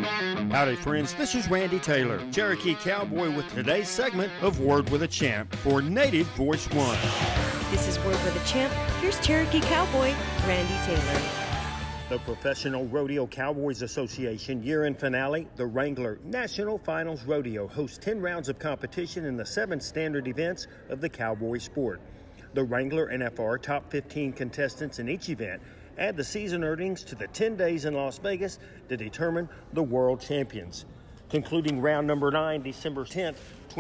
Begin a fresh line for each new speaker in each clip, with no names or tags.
Howdy, friends. This is Randy Taylor, Cherokee Cowboy, with today's segment of Word with a Champ for Native Voice One.
This is Word with a Champ. Here's Cherokee Cowboy, Randy Taylor.
The Professional Rodeo Cowboys Association year-end finale, the Wrangler National Finals Rodeo, hosts 10 rounds of competition in the 7 standard events of the cowboy sport. The Wrangler NFR top 15 contestants in each event add the season earnings to the 10 days in Las Vegas to determine the world champions. Concluding round number 9, December 10th,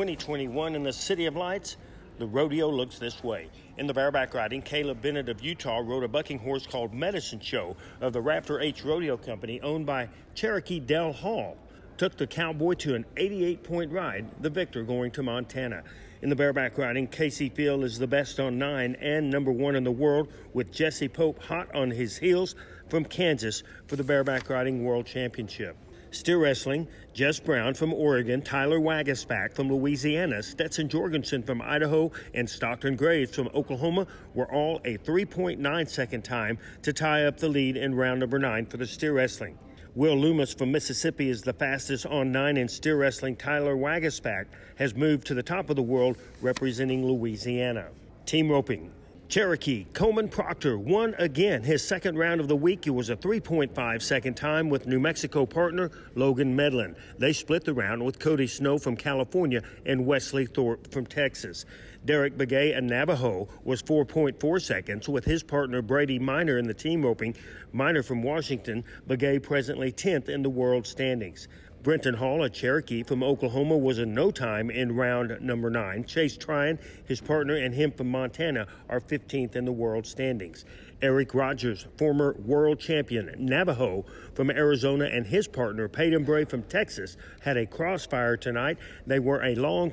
2021 in the City of Lights, the rodeo looks this way. In the bareback riding, Caleb Bennett of Utah rode a bucking horse called Medicine Show of the Raptor H Rodeo Company, owned by Cherokee Dell Hall. Took the cowboy to an 88-point ride, the victor going to Montana. In the bareback riding, Casey Field is the best on 9 and number 1 in the world, with Jesse Pope hot on his heels from Kansas for the bareback riding world championship. Steer wrestling, Jess Brown from Oregon, Tyler Wagasback from Louisiana, Stetson Jorgensen from Idaho, and Stockton Graves from Oklahoma were all a 3.9 second time to tie up the lead in round number 9 for the steer wrestling. Will Loomis from Mississippi is the fastest on 9 in steer wrestling. Tyler Wagasback has moved to the top of the world representing Louisiana. Team roping. Cherokee Coleman Proctor won again his second round of the week. It was a 3.5 second time with New Mexico partner Logan Medlin. They split the round with Cody Snow from California and Wesley Thorpe from Texas. Derek Begay, a Navajo, was 4.4 seconds with his partner Brady Minor in the team roping. Minor from Washington, Begay presently 10th in the world standings. Brenton Hall, a Cherokee from Oklahoma, was a no time in round number 9. Chase Tryon, his partner, and him from Montana are 15th in the world standings. Eric Rogers, former world champion Navajo from Arizona, and his partner Peyton Bray from Texas had a crossfire tonight. They were a long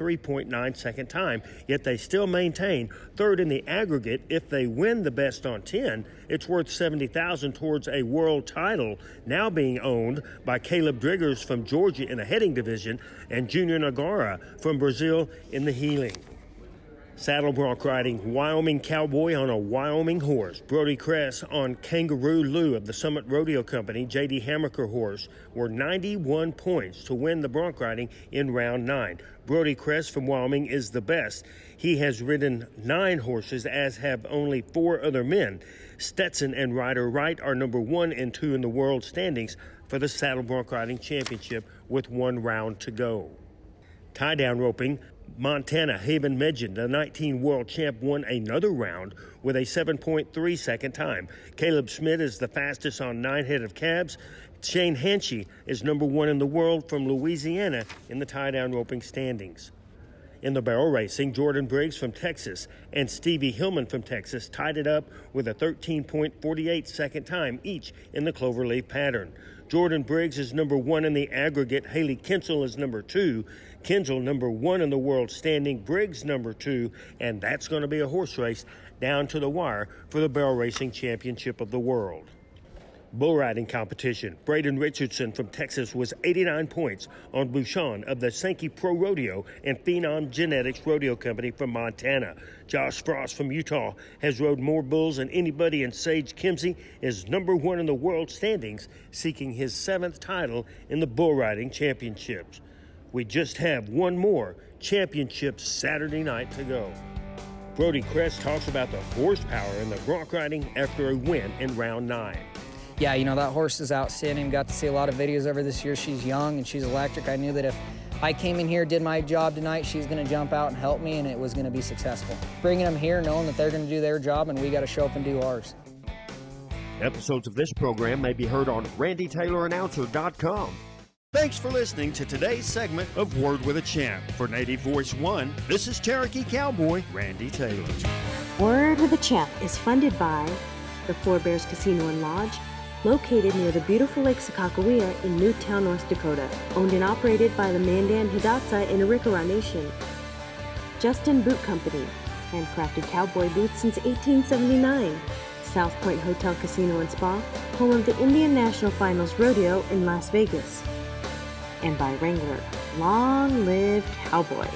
33.9 second time, yet they still maintain third in the aggregate. If they win the best on 10, it's worth $70,000 towards a world title, now being owned by Caleb Driggers from Georgia in the heading division and Junior Nagara from Brazil in the heeling. Saddle bronc riding, Wyoming Cowboy on a Wyoming horse. Brody Kress on Kangaroo Lou of the Summit Rodeo Company, J.D. Hammaker horse, were 91 points to win the bronc riding in round 9. Brody Kress from Wyoming is the best. He has ridden 9 horses, as have only 4 other men. Stetson and Ryder Wright are number 1 and 2 in the world standings for the Saddle Bronc Riding Championship with 1 round to go. Tie-down roping, Montana Haven Medjen, the 19 world champ, won another round with a 7.3 second time. Caleb Schmidt is the fastest on 9 head of calves. Shane Hanshy is number 1 in the world from Louisiana in the tie-down roping standings. In the barrel racing, Jordan Briggs from Texas and Stevie Hillman from Texas tied it up with a 13.48 second time each in the cloverleaf pattern. Jordan Briggs is number 1 in the aggregate. Haley Kinsel is number 2. Kinsel number 1 in the world standing. Briggs number 2. And that's going to be a horse race down to the wire for the barrel racing championship of the world. Bull riding competition. Braden Richardson from Texas was 89 points on Bouchon of the Sankey Pro Rodeo and Phenom Genetics Rodeo Company from Montana. Josh Frost from Utah has rode more bulls than anybody, and Sage Kimsey is number 1 in the world standings, seeking his 7th title in the bull riding championships. We just have one more championship Saturday night to go. Brody Kress talks about the horsepower in the bronc riding after a win in round 9.
Yeah, you know, that horse is outstanding. Got to see a lot of videos of her this year. She's young and she's electric. I knew that if I came in here, did my job tonight, she's going to jump out and help me, and it was going to be successful. Bringing them here, knowing that they're going to do their job, and we got to show up and do ours.
Episodes of this program may be heard on RandyTaylorAnnouncer.com. Thanks for listening to today's segment of Word with a Champ. For Native Voice One, this is Cherokee Cowboy Randy Taylor.
Word with a Champ is funded by the Four Bears Casino and Lodge, located near the beautiful Lake Sakakawea in Newtown, North Dakota, owned and operated by the Mandan Hidatsa in Arikara Nation. Justin Boot Company, handcrafted cowboy boots since 1879. South Point Hotel Casino and Spa, home of the Indian National Finals Rodeo in Las Vegas. And by Wrangler, long live cowboys.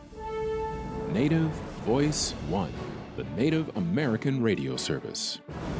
Native Voice One, the Native American radio service.